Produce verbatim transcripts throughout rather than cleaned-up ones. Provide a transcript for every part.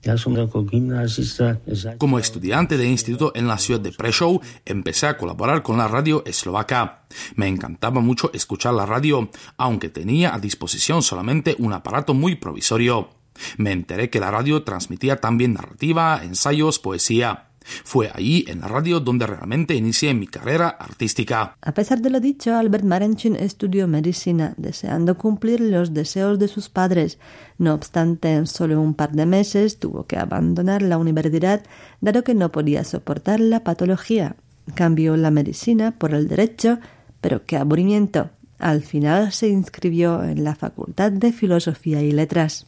Como estudiante de instituto en la ciudad de Prešov, empecé a colaborar con la radio eslovaca. Me encantaba mucho escuchar la radio, aunque tenía a disposición solamente un aparato muy provisorio. Me enteré que la radio transmitía también narrativa, ensayos, poesía. Fue allí, en la radio, donde realmente inicié mi carrera artística. A pesar de lo dicho, Albert Marenchín estudió medicina, deseando cumplir los deseos de sus padres. No obstante, en solo un par de meses tuvo que abandonar la universidad, dado que no podía soportar la patología. Cambió la medicina por el derecho, pero qué aburrimiento. Al final se inscribió en la Facultad de Filosofía y Letras.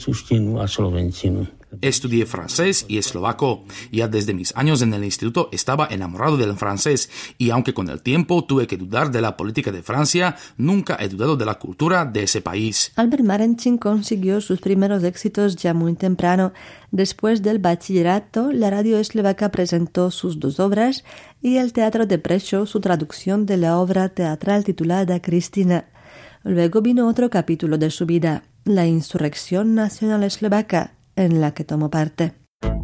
Estudié francés y eslovaco. Ya desde mis años en el instituto estaba enamorado del francés y aunque con el tiempo tuve que dudar de la política de Francia, nunca he dudado de la cultura de ese país. Albert Marenchín consiguió sus primeros éxitos ya muy temprano. Después del bachillerato, la radio eslovaca presentó sus dos obras y el Teatro de Prešov su traducción de la obra teatral titulada Cristina. Luego vino otro capítulo de su vida, la insurrección nacional eslovaca, en la que tomó parte.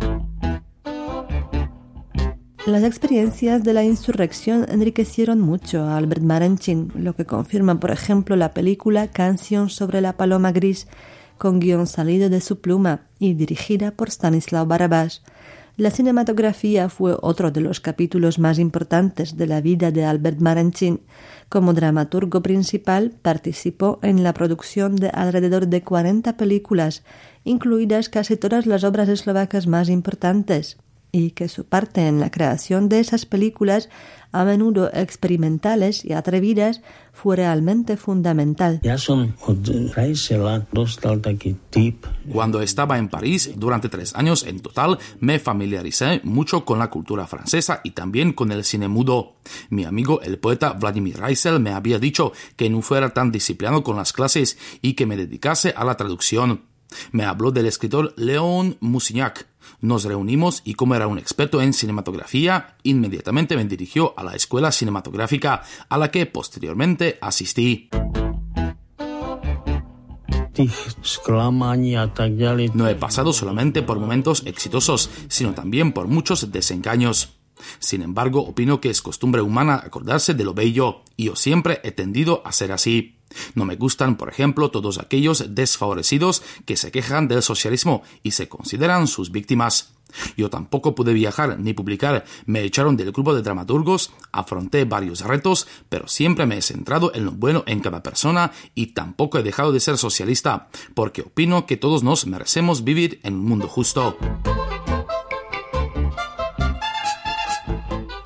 Las experiencias de la insurrección enriquecieron mucho a Albert Marenchín, lo que confirma, por ejemplo, la película Canción sobre la paloma gris, con guión salido de su pluma y dirigida por Stanislav Barabás. La cinematografía fue otro de los capítulos más importantes de la vida de Albert Marenchín. Como dramaturgo principal, participó en la producción de alrededor de cuarenta películas, incluidas casi todas las obras eslovacas más importantes, y que su parte en la creación de esas películas, a menudo experimentales y atrevidas, fue realmente fundamental. Cuando estaba en París, durante tres años en total, me familiaricé mucho con la cultura francesa y también con el cine mudo. Mi amigo el poeta Vladimir Reissel me había dicho que no fuera tan disciplinado con las clases y que me dedicase a la traducción. Me habló del escritor Léon Mousignac. Nos reunimos y como era un experto en cinematografía, inmediatamente me dirigió a la escuela cinematográfica a la que posteriormente asistí. No he pasado solamente por momentos exitosos, sino también por muchos desengaños. Sin embargo, opino que es costumbre humana acordarse de lo bello, y yo siempre he tendido a ser así. No me gustan, por ejemplo, todos aquellos desfavorecidos que se quejan del socialismo y se consideran sus víctimas. Yo tampoco pude viajar ni publicar, me echaron del grupo de dramaturgos, afronté varios retos, pero siempre me he centrado en lo bueno en cada persona y tampoco he dejado de ser socialista, porque opino que todos nos merecemos vivir en un mundo justo.